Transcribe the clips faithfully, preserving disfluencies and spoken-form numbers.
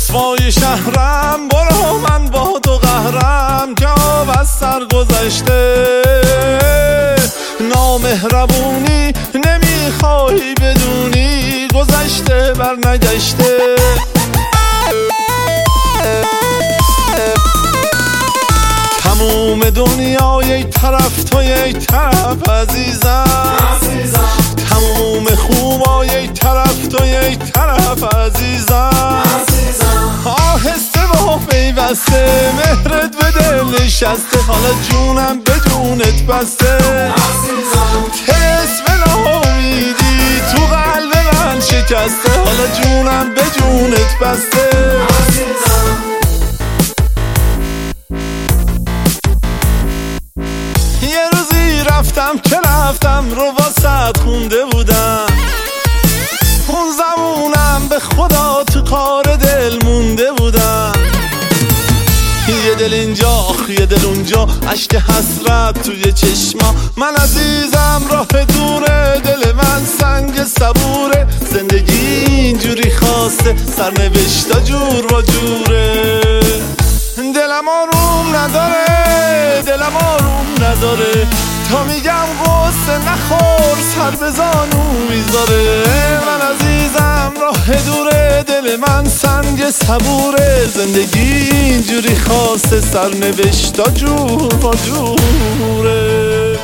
رسوای شهرم، برو من با تو قهرم که آب از سر گذشته. نامهربونی نمیخوای بدونی، گذشته بر نگشته. تموم دنیا یک طرف تو یک طرف عزیزم، تموم خوبا یک طرف تو یک طرف عزیزم. آهسته و پیوسته مهرت به دل نشسته، حالا جونم به جونت بسته. طلسم ناامیدی تو قلب من شکسته، حالا جونم به جونت بسته. یه روزی رفتم که رفتم رو واسط خونده بودم، اون زمونم به خدا تو کار دل مونده بودم. یه دل اینجا یه دل اونجا، اشک حسرت توی چشما. من عزیزم راه دوره، دل من سنگ صبوره. زندگی اینجوری خواسته، سرنوشتا جور و جوره. دلم آروم نداره، دلم آروم نداره، تا میگم غصه نخور سر به زانو میذاره. من عزیزم راه دوره، دل من سنگ صبوره. زندگی اینجوری خواسته، سرنوشتا جور و جوره.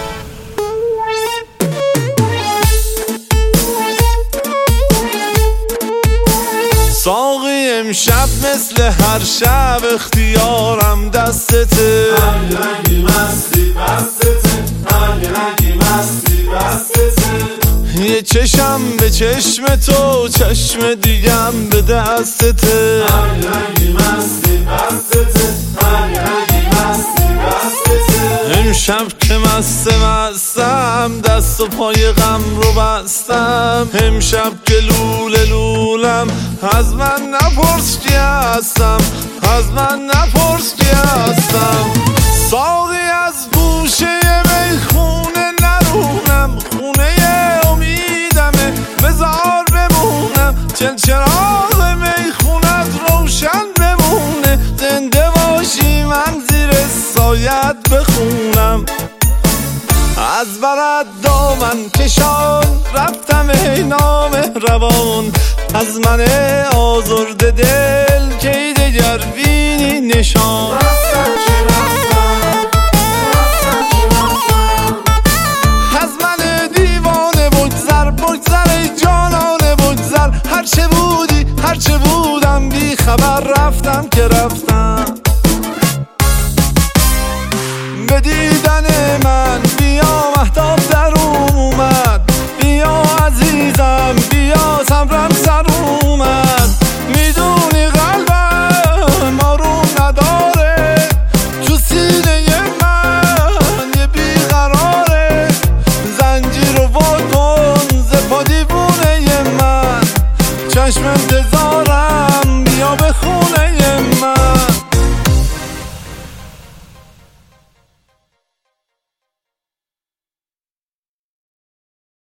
ساقی امشب مثل هر شب اختیارم دستته، هر رنگی مستی بستته، هر رنگی مستی بستته. یه چشم به چشم تو، چشم دیگم به دستته. هر رنگی مستی بستته، هر رنگی مستی بستته. امشب که مست مستم، دست و پای غم رو بستم. امشب که لوله لولم، از من نپرس کی هستم، از من نپرس کی هستم. ساقی از گوشه میخونه نرونم، خونه امیدمه بذار بمونم. چل چراغ میخونت روشن بمونه، زنده باشی من زیر سایت بخونم. از برد دامن کشان رفتم ای نامهربان، از من آزرده دل کی دگر بینی نشان.